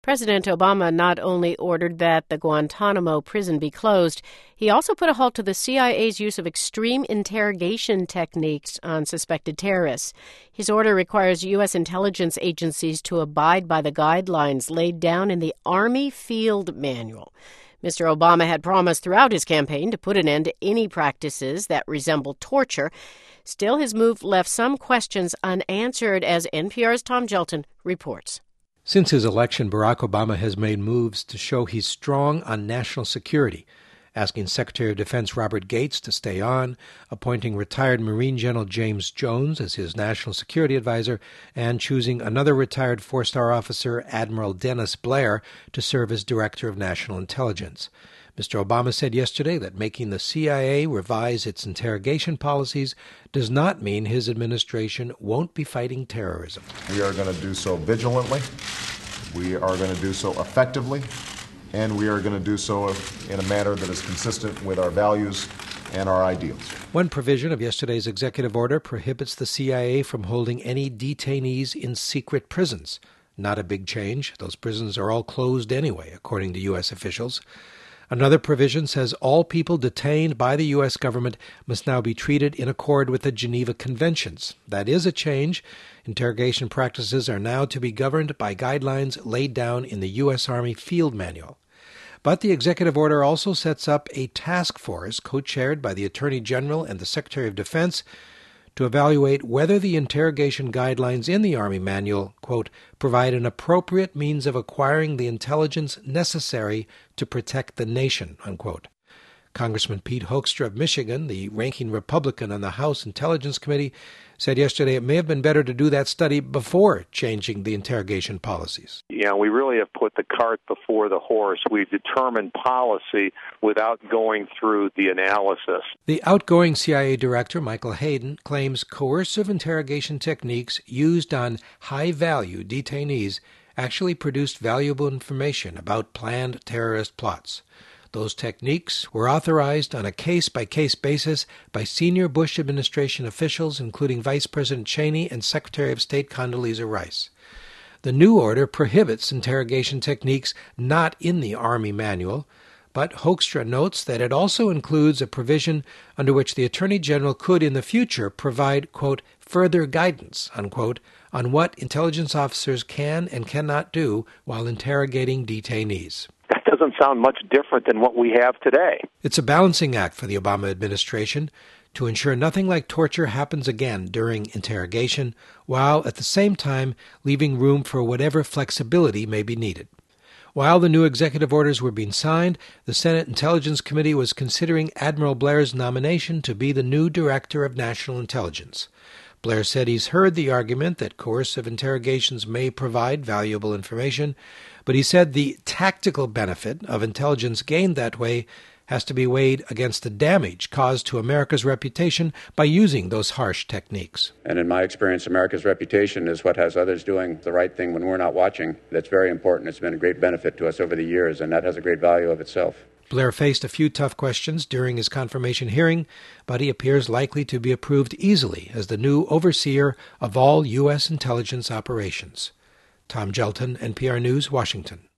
President Obama not only ordered that the Guantanamo prison be closed, he also put a halt to the CIA's use of extreme interrogation techniques on suspected terrorists. His order requires U.S. intelligence agencies to abide by the guidelines laid down in the Army Field Manual. Mr. Obama had promised throughout his campaign to put an end to any practices that resemble torture. Still, his move left some questions unanswered, as NPR's Tom Gelton reports. Since his election, Barack Obama has made moves to show he's strong on national security, asking Secretary of Defense Robert Gates to stay on, appointing retired Marine General James Jones as his national security advisor, and choosing another retired four-star officer, Admiral Dennis Blair, to serve as Director of National Intelligence. Mr. Obama said yesterday that making the CIA revise its interrogation policies does not mean his administration won't be fighting terrorism. We are going to do so vigilantly, we are going to do so effectively, and we are going to do so in a manner that is consistent with our values and our ideals. One provision of yesterday's executive order prohibits the CIA from holding any detainees in secret prisons. Not a big change. Those prisons are all closed anyway, according to U.S. officials. Another provision says all people detained by the U.S. government must now be treated in accord with the Geneva Conventions. That is a change. Interrogation practices are now to be governed by guidelines laid down in the U.S. Army Field Manual. But the executive order also sets up a task force co-chaired by the Attorney General and the Secretary of Defense to evaluate whether the interrogation guidelines in the Army Manual, quote, provide an appropriate means of acquiring the intelligence necessary to protect the nation, unquote. Congressman Pete Hoekstra of Michigan, the ranking Republican on the House Intelligence Committee, said yesterday it may have been better to do that study before changing the interrogation policies. Yeah, we really have put the cart before the horse. We've determined policy without going through the analysis. The outgoing CIA director, Michael Hayden, claims coercive interrogation techniques used on high-value detainees actually produced valuable information about planned terrorist plots. Those techniques were authorized on a case-by-case basis by senior Bush administration officials, including Vice President Cheney and Secretary of State Condoleezza Rice. The new order prohibits interrogation techniques not in the Army Manual, but Hoekstra notes that it also includes a provision under which the Attorney General could in the future provide, quote, further guidance, unquote, on what intelligence officers can and cannot do while interrogating detainees. That doesn't sound much different than what we have today. It's a balancing act for the Obama administration to ensure nothing like torture happens again during interrogation, while at the same time leaving room for whatever flexibility may be needed. While the new executive orders were being signed, the Senate Intelligence Committee was considering Admiral Blair's nomination to be the new Director of National Intelligence. Blair said he's heard the argument that coercive interrogations may provide valuable information, but he said the tactical benefit of intelligence gained that way has to be weighed against the damage caused to America's reputation by using those harsh techniques. And in my experience, America's reputation is what has others doing the right thing when we're not watching. That's very important. It's been a great benefit to us over the years, and that has a great value of itself. Blair faced a few tough questions during his confirmation hearing, but he appears likely to be approved easily as the new overseer of all U.S. intelligence operations. Tom Gelton, NPR News, Washington.